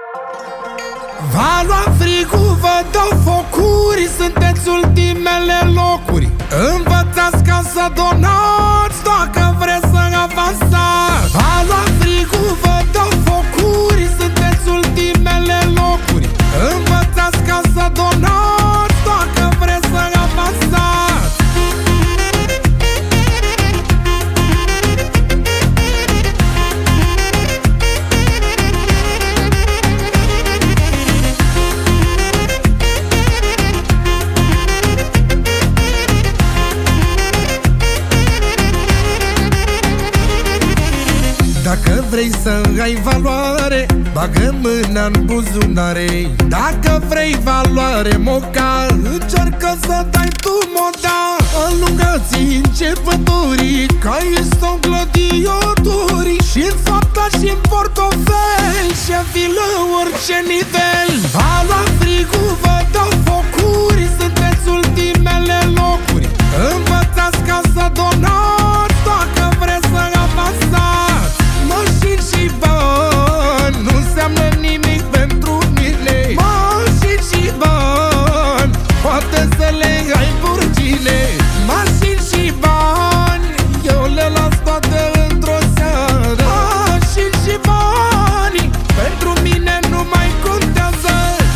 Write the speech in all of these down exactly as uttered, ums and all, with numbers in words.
Va lua frigul, vă dau focuri, sunteți ultimele locuri. Învățați ca să donați dacă vreți să avansați. Va lua frigul, vă dau focuri, sunteți ultimele locuri. Învățați ca să donați dacă vreți să avansați. Dacă vrei să ai valoare, bagă mâna în buzunare. Dacă vrei valoare moca, încearcă să dai tu moda. Alungați începătorii, ca este-o gladiatorii. Și-n fapta și-n portofel, șefii la orice nivel. Va lua frigul, vă dau focuri, sunteți ultimele locuri. Învățați ca să donați dacă vreți să avansați. Mașini și bani nu înseamnă nimic pentru mine. Mașini și bani poate să le ai burgine. Mașini și bani eu le las toate într-o seară. Mașini și bani pentru mine nu mai contează.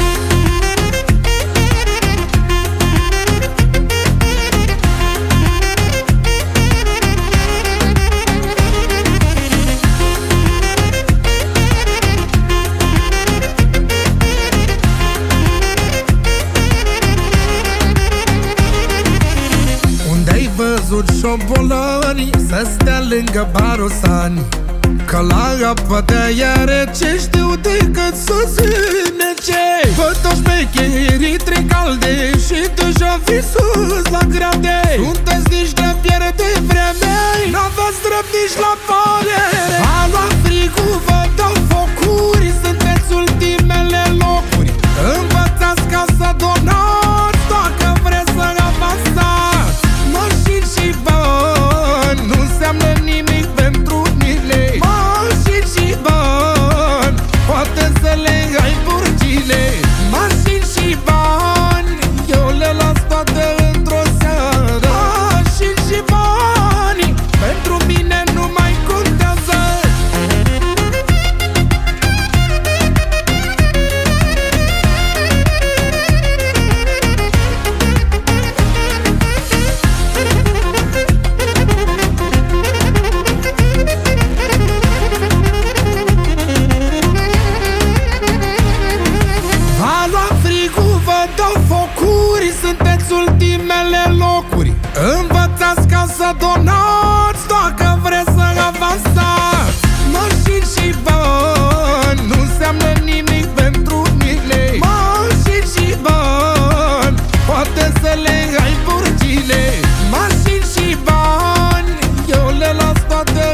Unde-ai văzut șobolanii să stea lângă barosani? Că la apă de aia rece știu decât să zânece. Văd toți șmecherii trei calde și deja visus la grade. Sunteți niște pierde vreme, n-aveți drept nici la părere. Va lua frigul, vă dau focuri, sunteți ultimele locuri. Învățați ca să donați dacă vreți să avansați. Mașini și bani nu înseamnă nimic pentru mine. Mașini și bani poate să le ai burgine. Mașini și bani eu le las toate într-o seară. Mașini și bani pentru mine nu mai contează. Va lua frigul, vă dau focuri, sunteți ultimele locuri. Învățați ca să donați dacă vreți să avansați. Mașini și bani nu înseamnă nimic pentru mine. Mașini și bani poate să le ai burgine. Mașini și bani eu le las toate